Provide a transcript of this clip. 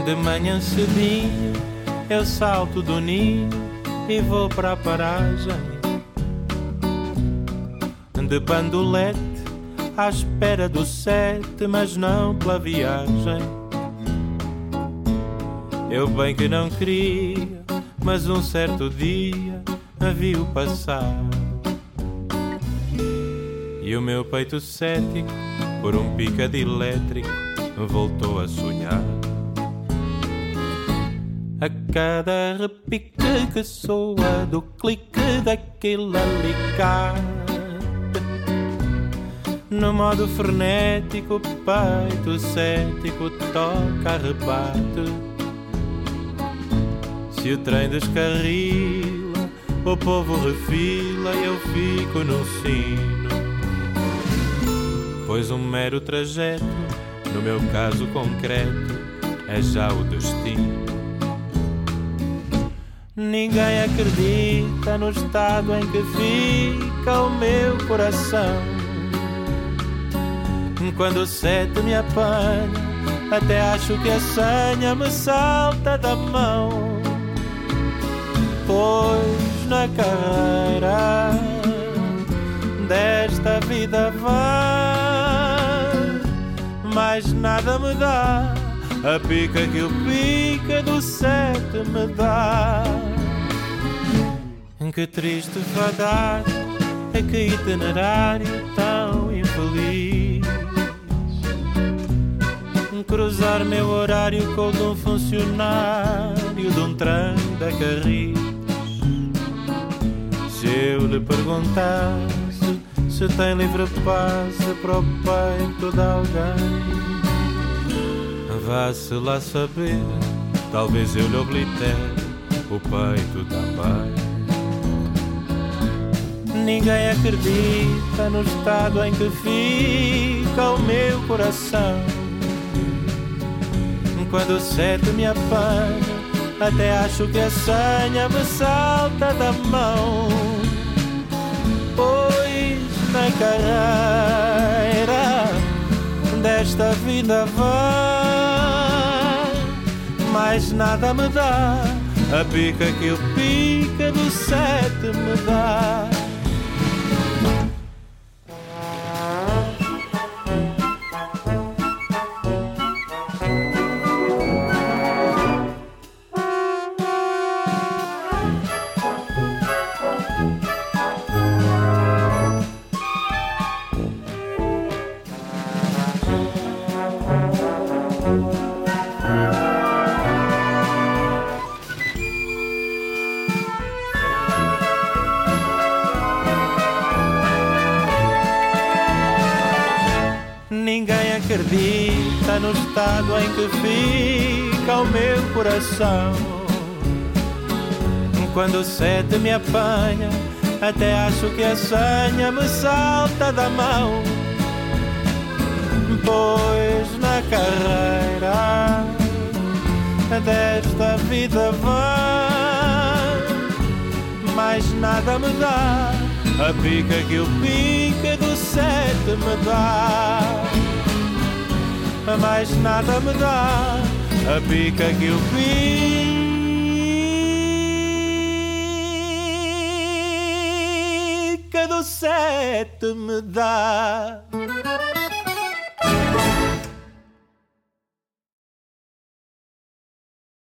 De manhã cedinho eu salto do ninho e vou para a paragem de bandolete à espera do 7, mas não pela viagem. Eu bem que não queria, mas um certo dia a vi-o passar. E o meu peito cético, por um picado elétrico, voltou a sonhar. A cada repique que soa do clique daquele alicate, no modo frenético, o peito cético toca a rebate. Se o trem descarrila, o povo refila e eu fico no sino. Pois um mero trajeto, no meu caso concreto, é já o destino. Ninguém acredita no estado em que fica o meu coração. Quando o 7 me apanha, até acho que a senha me salta da mão. Pois na carreira desta vida vai, mais nada me dá a pica que o pica do 7 me dá. Que triste fadar, é que itinerário tão infeliz. Cruzar meu horário com o de um funcionário de um trem da Carris. Se eu lhe perguntasse se tem livre passe para o peito de alguém, vá-se lá saber, talvez eu lhe oblitere o peito também. Ninguém acredita no estado em que fica o meu coração. Quando o 7 me apanha, até acho que a senha me salta da mão. Pois na carreira desta vida vai, mais nada me dá a pica que o pica do 7 me dá. Acredita no estado em que fica o meu coração. Quando o 7 me apanha, até acho que a senha me salta da mão. Pois na carreira desta vida vai, mais nada me dá a pica que o pica do 7 me dá. Mais nada me dá a pica que o pica do 7 me dá.